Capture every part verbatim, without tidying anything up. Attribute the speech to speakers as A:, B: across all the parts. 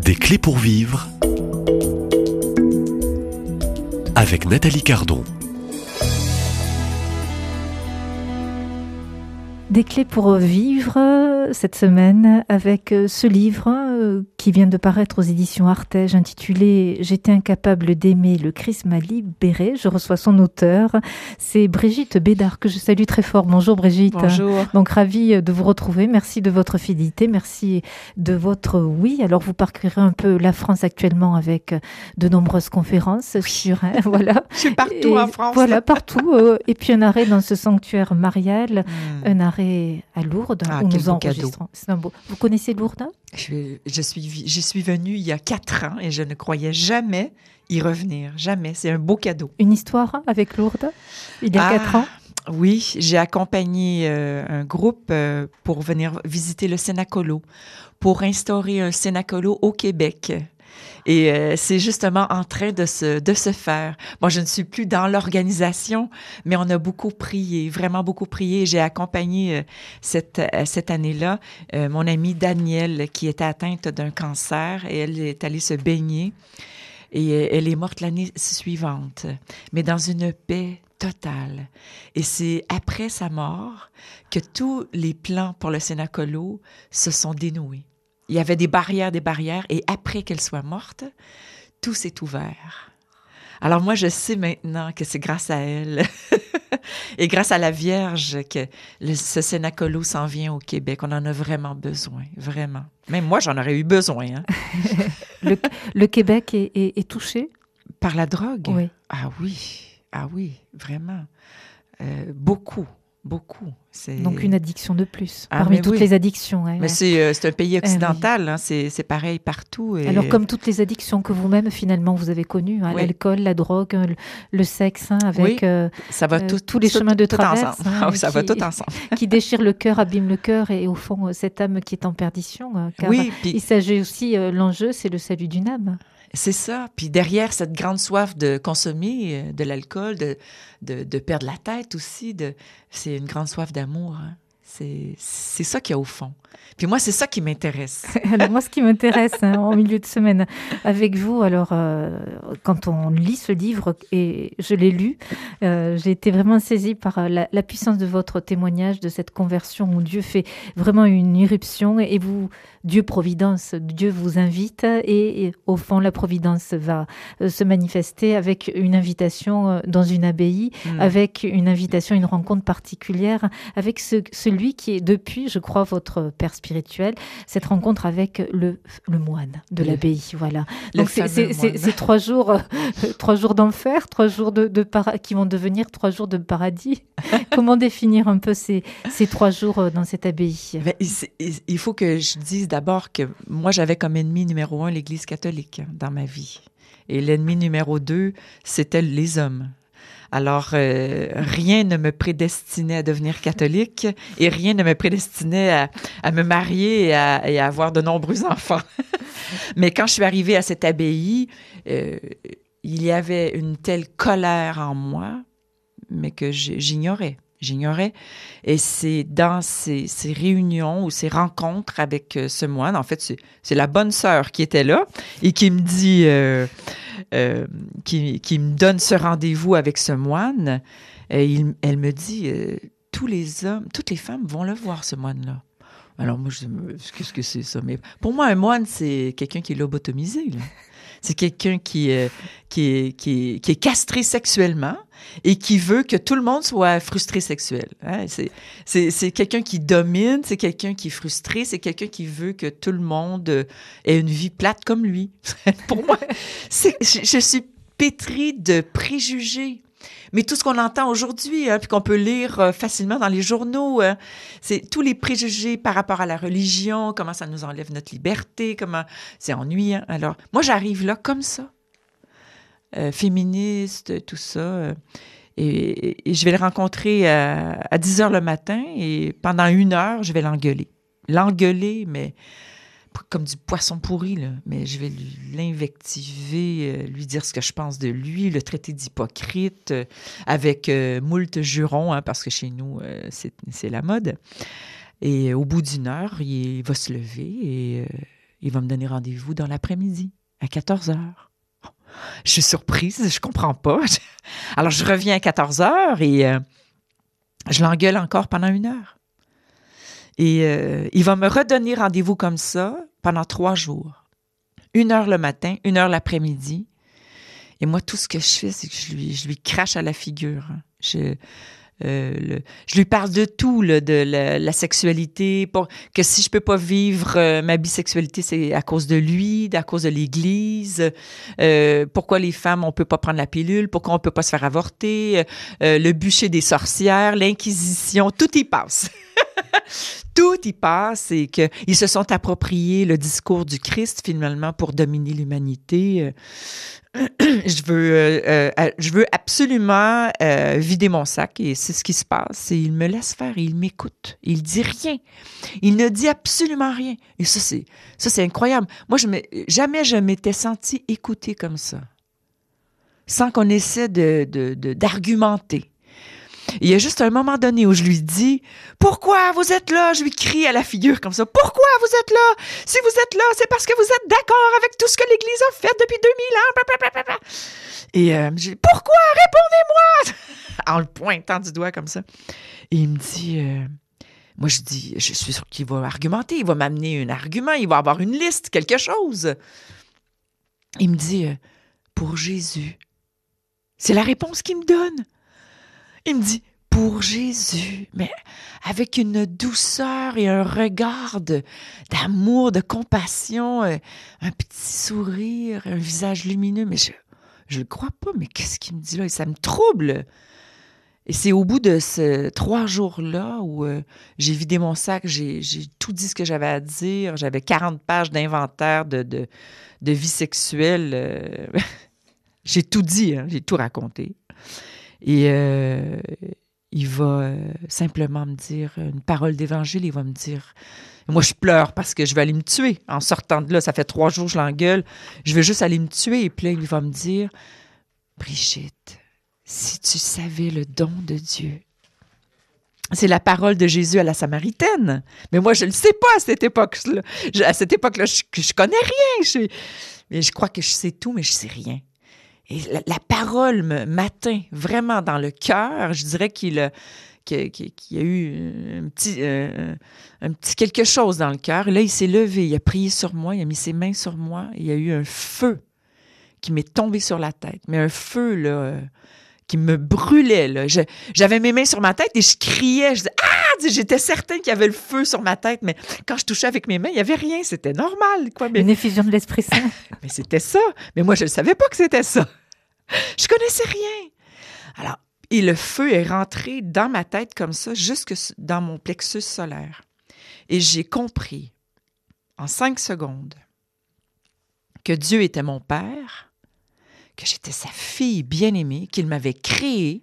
A: Des clés pour vivre avec Nathalie Cardon.
B: Des clés pour vivre cette semaine avec ce livre qui vient de paraître aux éditions Artege intitulé « J'étais incapable d'aimer, le Christ m'a libéré ». Je reçois son auteur, c'est Brigitte Bédard que je salue très fort. Bonjour Brigitte.
C: Bonjour.
B: Donc ravie de vous retrouver. Merci de votre fidélité, merci de votre oui. Alors vous parcourez un peu la France actuellement avec de nombreuses conférences oui. sur hein, voilà.
C: Je suis partout
B: Et,
C: en France.
B: Voilà partout. Euh, et puis un arrêt dans ce sanctuaire marial, mmh. un arrêt à Lourdes
C: ah,
B: où nous enregistrons. C'est un beau. Vous connaissez Lourdes?
C: je, je suis, j'y suis venue il y a quatre ans et je ne croyais jamais y revenir. Jamais. C'est un beau cadeau.
B: Une histoire avec Lourdes il y a
C: ah,
B: quatre ans?
C: Oui, j'ai accompagné euh, un groupe euh, pour venir visiter le Cénacolo, pour instaurer un Cénacolo au Québec. Et euh, c'est justement en train de se, de se faire. Bon, je ne suis plus dans l'organisation, mais on a beaucoup prié, vraiment beaucoup prié. J'ai accompagné euh, cette, euh, cette année-là euh, mon amie Danielle qui était atteinte d'un cancer et elle est allée se baigner. Et euh, elle est morte l'année suivante, mais dans une paix totale. Et c'est après sa mort que tous les plans pour le Cénacolo se sont dénoués. Il y avait des barrières, des barrières, et après qu'elle soit morte, tout s'est ouvert. Alors moi, je sais maintenant que c'est grâce à elle et grâce à la Vierge que le, ce Cénacolo s'en vient au Québec. On en a vraiment besoin, vraiment. Même moi, j'en aurais eu besoin. Hein.
B: le, le Québec est, est, est touché?
C: Par la drogue?
B: Oui.
C: Ah oui, ah oui, vraiment. Euh, beaucoup. Beaucoup. C'est...
B: Donc une addiction de plus,
C: ah,
B: parmi toutes
C: oui.
B: les addictions. Hein,
C: mais
B: ouais.
C: c'est, euh, c'est un pays occidental,
B: eh oui.
C: hein, c'est, c'est pareil partout. Et...
B: Alors comme toutes les addictions que vous-même finalement vous avez connues, hein, oui. l'alcool, la drogue, le, le sexe, hein, avec
C: oui,
B: euh,
C: ça va tout,
B: euh, tous les
C: tout,
B: chemins de
C: tout
B: traverse.
C: Hein,
B: hein,
C: ça
B: qui,
C: va tout ensemble.
B: qui déchire le cœur, abîme le cœur et au fond cette âme qui est en perdition. Euh, car
C: oui, puis...
B: il s'agit aussi, euh, l'enjeu c'est le salut d'une âme.
C: C'est ça. Puis derrière cette grande soif de consommer de l'alcool, de, de, de perdre la tête aussi, de, c'est une grande soif d'amour. Hein. C'est, c'est ça qu'il y a au fond. Puis moi, c'est ça qui m'intéresse.
B: Alors moi, ce qui m'intéresse hein, en milieu de semaine avec vous, alors euh, quand on lit ce livre, et je l'ai lu, euh, j'ai été vraiment saisie par la, la puissance de votre témoignage, de cette conversion où Dieu fait vraiment une irruption et vous, Dieu Providence, Dieu vous invite et, et au fond, la Providence va euh, se manifester avec une invitation euh, dans une abbaye, mmh. avec une invitation, une rencontre particulière, avec ce, celui qui est depuis, je crois, votre père spirituel, cette rencontre avec le, le moine de le, l'abbaye. Voilà. Donc c'est, c'est, c'est, c'est trois jours, euh, trois jours d'enfer, trois jours de, de para- qui vont devenir trois jours de paradis. Comment définir un peu ces, ces trois jours dans cette abbaye?
C: Ben, il, il faut que je dise d'abord que moi, j'avais comme ennemi numéro un l'Église catholique dans ma vie. Et l'ennemi numéro deux, c'était les hommes. Alors, euh, rien ne me prédestinait à devenir catholique et rien ne me prédestinait à, à me marier et à, et à avoir de nombreux enfants. Mais quand je suis arrivée à cette abbaye, euh, il y avait une telle colère en moi, mais que j'ignorais. J'ignorais. Et c'est dans ces, ces réunions ou ces rencontres avec euh, ce moine, en fait, c'est, c'est la bonne sœur qui était là et qui me dit... Euh, Euh, qui, qui me donne ce rendez-vous avec ce moine, et il, elle me dit euh, tous les hommes, toutes les femmes vont le voir, ce moine-là. Alors moi, je dis, qu'est-ce que c'est ça? Mais pour moi, un moine, c'est quelqu'un qui est lobotomisé, là. C'est quelqu'un qui, euh, qui, est, qui, est, qui est castré sexuellement et qui veut que tout le monde soit frustré sexuel. Hein? C'est, c'est, c'est quelqu'un qui domine, c'est quelqu'un qui est frustré, c'est quelqu'un qui veut que tout le monde ait une vie plate comme lui. Pour moi, c'est, je, je suis pétrie de préjugés. Mais tout ce qu'on entend aujourd'hui, hein, puis qu'on peut lire euh, facilement dans les journaux, hein, c'est tous les préjugés par rapport à la religion, comment ça nous enlève notre liberté, comment c'est ennuyant. Alors, moi, j'arrive là comme ça, euh, féministe, tout ça, euh, et, et je vais le rencontrer à, à dix heures le matin, et pendant une heure, je vais l'engueuler. L'engueuler, mais comme du poisson pourri, là. Mais je vais lui, l'invectiver, euh, lui dire ce que je pense de lui, le traiter d'hypocrite, euh, avec euh, moult jurons, hein, parce que chez nous, euh, c'est, c'est la mode. Et euh, au bout d'une heure, il va se lever et euh, il va me donner rendez-vous dans l'après-midi, à quatorze heures. Je suis surprise, je comprends pas. Alors, je reviens à quatorze heures et euh, je l'engueule encore pendant une heure. Et euh, il va me redonner rendez-vous comme ça pendant trois jours. Une heure le matin, une heure l'après-midi. Et moi, tout ce que je fais, c'est que je lui, je lui crache à la figure. Je, euh, le, je lui parle de tout, là, de la, la sexualité, pour, que si je peux pas vivre euh, ma bisexualité, c'est à cause de lui, à cause de l'Église, euh, pourquoi les femmes, on peut pas prendre la pilule, pourquoi on peut pas se faire avorter, euh, le bûcher des sorcières, l'Inquisition, tout y passe. Tout y passe et qu'ils se sont appropriés le discours du Christ, finalement, pour dominer l'humanité. Je veux, euh, euh, je veux absolument euh, vider mon sac et c'est ce qui se passe. Et il me laisse faire et il m'écoute. Il dit rien. Il ne dit absolument rien. Et ça, c'est, ça, c'est incroyable. Moi, je me, jamais je m'étais sentie écoutée comme ça, sans qu'on essaie de, de, de, d'argumenter. Il y a juste un moment donné où je lui dis « Pourquoi vous êtes là? » Je lui crie à la figure comme ça. « Pourquoi vous êtes là? Si vous êtes là, c'est parce que vous êtes d'accord avec tout ce que l'Église a fait depuis deux mille ans. » Et euh, je dis « Pourquoi? Répondez-moi! » En le pointant du doigt comme ça. Et il me dit euh, moi je dis, je suis sûre qu'il va argumenter, il va m'amener un argument, il va avoir une liste, quelque chose. Il me dit euh, « Pour Jésus. » C'est la réponse qu'il me donne. Il me dit, pour Jésus, mais avec une douceur et un regard de, d'amour, de compassion, un, un petit sourire, un visage lumineux. Mais je je le crois pas, mais qu'est-ce qu'il me dit là? Et ça me trouble. Et c'est au bout de ces trois jours-là où euh, j'ai vidé mon sac, j'ai, j'ai tout dit ce que j'avais à dire. J'avais quarante pages d'inventaire de, de, de vie sexuelle. Euh, j'ai tout dit, hein, j'ai tout raconté. Et euh, il va euh, simplement me dire une parole d'évangile. Il va me dire... Moi, je pleure parce que je vais aller me tuer. En sortant de là, ça fait trois jours que je l'engueule. Je veux juste aller me tuer. Et puis là, il va me dire, Brigitte, si tu savais le don de Dieu. C'est la parole de Jésus à la Samaritaine. Mais moi, je ne le sais pas à cette époque-là. Je, à cette époque-là, je ne connais rien. Je, mais je crois que je sais tout, mais je ne sais rien. Et la, la parole me, m'atteint vraiment dans le cœur. Je dirais qu'il a, qu'il, qu'il y a eu un petit, euh, un petit quelque chose dans le cœur. Et là, il s'est levé, il a prié sur moi, il a mis ses mains sur moi. Il y a eu un feu qui m'est tombé sur la tête. Mais un feu, là, euh, qui me brûlait, là. Je, j'avais mes mains sur ma tête et je criais. Je disais, ah! J'étais certaine qu'il y avait le feu sur ma tête. Mais quand je touchais avec mes mains, il n'y avait rien. C'était normal, quoi. Mais...
B: Une effusion de l'Esprit Saint.
C: Mais c'était ça. Mais moi, je ne savais pas que c'était ça. Je connaissais rien. Alors, et le feu est rentré dans ma tête comme ça, jusque dans mon plexus solaire. Et j'ai compris, en cinq secondes, que Dieu était mon Père, que j'étais sa fille bien-aimée, qu'il m'avait créée,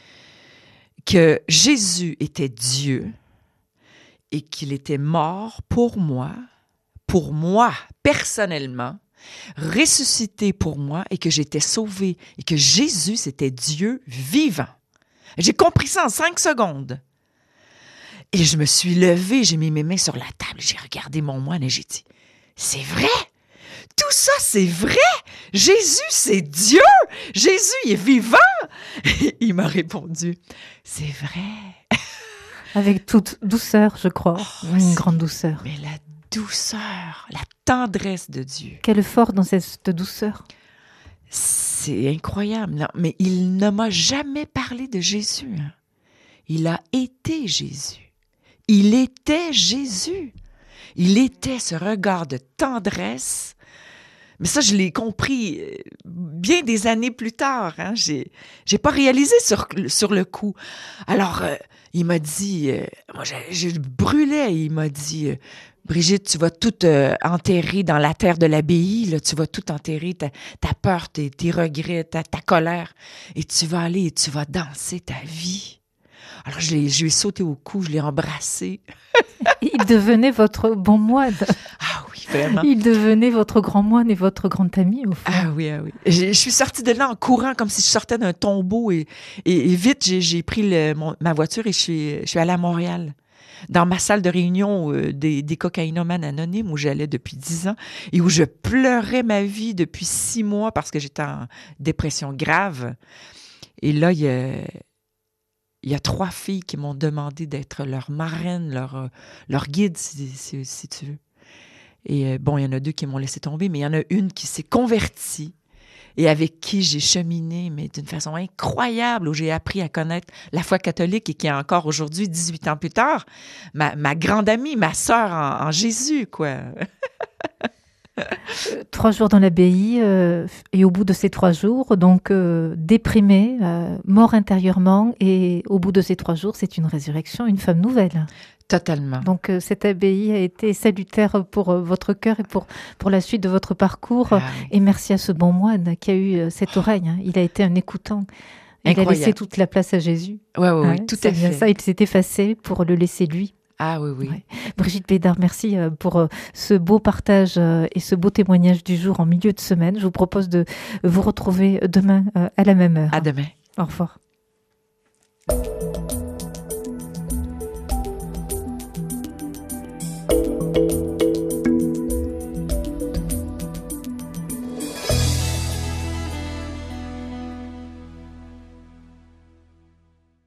C: que Jésus était Dieu et qu'il était mort pour moi, pour moi, personnellement, ressuscité pour moi et que j'étais sauvée et que Jésus, c'était Dieu vivant. J'ai compris ça en cinq secondes. Et je me suis levée, j'ai mis mes mains sur la table, j'ai regardé mon moine et j'ai dit, c'est vrai? Tout ça, c'est vrai? Jésus, c'est Dieu! Jésus, il est vivant! Et il m'a répondu, c'est vrai.
B: Avec toute douceur, je crois.
C: Oh,
B: Une grande douceur.
C: Mais la douceur, la tendresse de Dieu.
B: Quel effort dans cette douceur.
C: C'est incroyable. Non, mais il ne m'a jamais parlé de Jésus. Hein. Il a été Jésus. Il était Jésus. Il était ce regard de tendresse. Mais ça, je l'ai compris bien des années plus tard. Hein. J'ai, j'ai pas réalisé sur, sur le coup. Alors, euh, il m'a dit, euh, moi, je, je brûlais. Il m'a dit, euh, Brigitte, tu vas tout euh, enterrer dans la terre de l'abbaye. Là, tu vas tout enterrer, ta, ta peur, tes, tes regrets, ta, ta colère. Et tu vas aller et tu vas danser ta vie. Alors, je, l'ai, je lui ai sauté au cou, je l'ai embrassé.
B: Il devenait votre bon moine.
C: Ah oui, vraiment.
B: Il devenait votre grand moine et votre grand ami, au fond.
C: Ah oui, ah oui. Je, je suis sortie de là en courant comme si je sortais d'un tombeau et, et, et vite, j'ai, j'ai pris le, mon, ma voiture et je suis, je suis allée à Montréal. dans ma salle de réunion euh, des, des cocaïnomanes anonymes où j'allais depuis dix ans et où je pleurais ma vie depuis six mois parce que j'étais en dépression grave. Et là, il y a, il y a trois filles qui m'ont demandé d'être leur marraine, leur, leur guide, si, si, si tu veux. Et euh, bon, il y en a deux qui m'ont laissé tomber, mais il y en a une qui s'est convertie et avec qui j'ai cheminé, mais d'une façon incroyable, où j'ai appris à connaître la foi catholique et qui est encore aujourd'hui, dix-huit ans plus tard, ma, ma grande amie, ma sœur en, en Jésus, quoi.
B: Trois jours dans l'abbaye, euh, et au bout de ces trois jours, donc euh, déprimée, euh, mort intérieurement, et au bout de ces trois jours, c'est une résurrection, une femme nouvelle.
C: Totalement.
B: Donc euh, cette abbaye a été salutaire pour euh, votre cœur et pour, pour la suite de votre parcours. Ah, oui. Et merci à ce bon moine qui a eu euh, cette oreille. Hein. Il a été un écoutant. Il Incroyable. A laissé toute la place à Jésus.
C: Oui, oui,
B: hein,
C: oui, tout à fait.
B: Ça, il s'est effacé pour le laisser lui.
C: Ah oui, oui.
B: Ouais. Brigitte Bédard, merci pour ce beau partage et ce beau témoignage du jour en milieu de semaine. Je vous propose de vous retrouver demain à la même heure.
C: À demain.
B: Au revoir.